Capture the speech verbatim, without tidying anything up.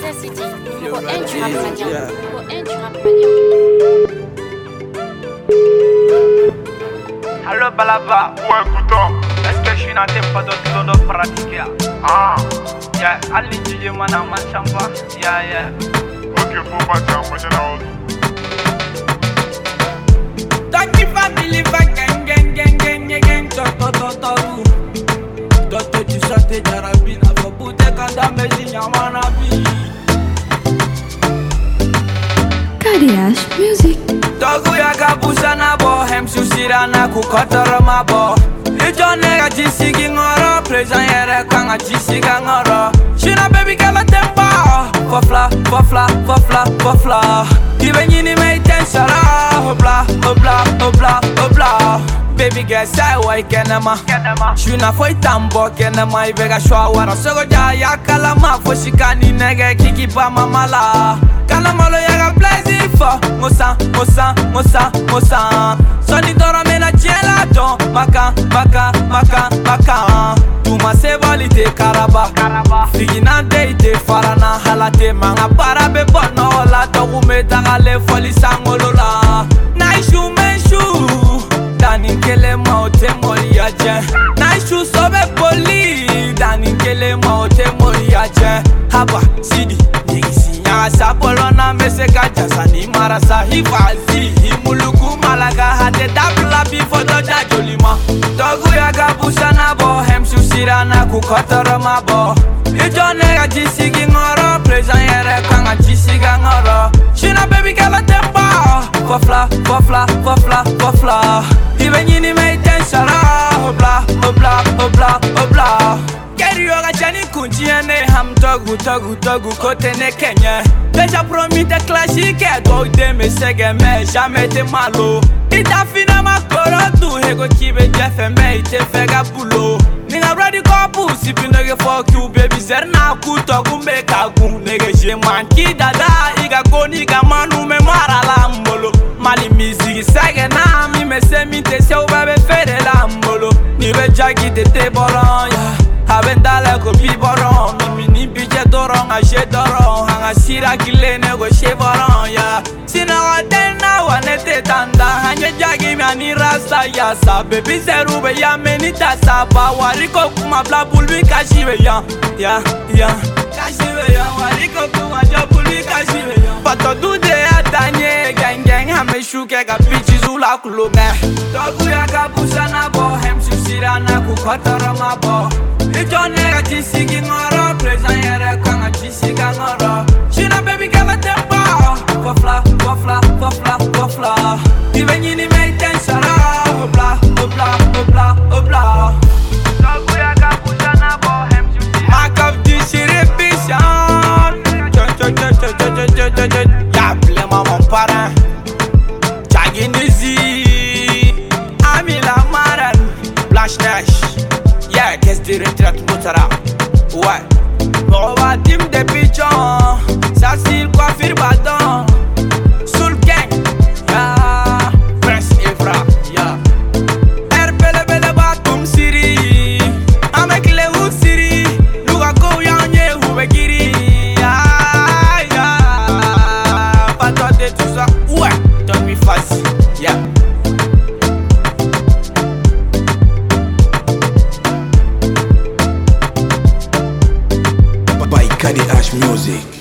City, numéro un du rap malien. Yeah. Numéro un du rap malien. Allo Balaba, Ouais, couteau. est-ce que je suis dans tes photos de l'eau pratiquer? Ah, Yeah, Ali Dj Mana Machamba. Yeah, yeah. ok, faut pas dire, moi j'ai la honte. Taki family va gang gang gang gang gang gang to to to to to to tu sate jarabina fo bute kanda mezi nyamana bi K D H Music. Togu ya kabusa na bo hem susira na ku kotoro ma bo Ijo nega jisigi ngoro Preza yere kanga jisiga ngoro Shina baby gala temba Fofla, fofla, fofla, fofla Ibe nyini mei tensara Hopla, hopla, hopla, hopla Baby girl say wai kenema Shuna foi tambo kenema Ibe ga shwa wara Sogo jaya kalama Foshikani nege kiki pa mamala Kalamalo yaga plaisir fo Mosa, mosa, mosa, mosa Soni doro mena jela don Maka, maka, maka, maka Tuma se vali te karaba Figina de ite farana halate Manga para be bono la Togu me tagale foli sangolo la Naishu menshu Dani kele ma te mori aje Naishu sobe poli Dani kele ma te mori aje Haba, sidi, nigisi Nyaga sapolo na mese kaja Ni marasa hifazi Himuluku malaga hate dabla bifo doja jolima Togu ya kabusa na bo Hem susira na kukotoro ma bo Ijo nega jisigi ngoro Preza yere kanga jisiga ngoro Shina baby gala temba Fofla, fofla, fofla, fofla Ibe nyini mei tensara Hopla, hopla, hopla, hopla Keri yoga chani kunchi ene ham togu togu togu kote ne kenye Deja promis de classique Dog de me sege me jamais te malo Ita fina makoro tu Hego chibe jefe me ite fega pulo Ninga ready kopu Sipi nege fuck you baby Zer na kuto kumbe kagu Nege je man ki dada Iga go niga manu me mara la mbolo Mali mizigi sege na Mi me se mi te se ubebe fere la mbolo Nibe jagi te te boron yeah Habendala ko biboron Mimi ni bije doron a she doron Hanga sira kile nego she boron ya Sina watena wanete tanda Hanye jagi mi ani rasta ya sa Baby zerube ya meni tasa Pa wariko kuma bla bulbi kashiwe ya Ya ya Kashiwe ya wariko kuma jo bulbi kashiwe ya Pato dude ya tanye Gang gang hame shuke ka pichi zula kulo me Togu ya kabusa na bo Hem susira na kukotoro ma bo Ijo nega jisigi ngoro Preza yere kanga jisiga ngoro Shina baby gala temba Fofla, fofla, fofla, fofla Ibe nyini mei tensara Hopla, hopla, hopla, hopla Togu ya kabusa na bo hem susira. Makaf di siripishan Cho cho cho cho cho cho cho cho cho Ya blema mon parrain Jagi Nizi Amila Maran Blanche Neige Yeah, qu'est-ce que tu retraites Moutara? Ouais Bon, va team de pigeons Ça c'est quoi faire badon Soul gang Yeah Prince Evra Yeah Er bele bele batum siri Amek le hu siri Luga go yanye hu giri Yeah Yeah Pas toi de tout ça Ouais Don't be fussy Yeah by K D H Music.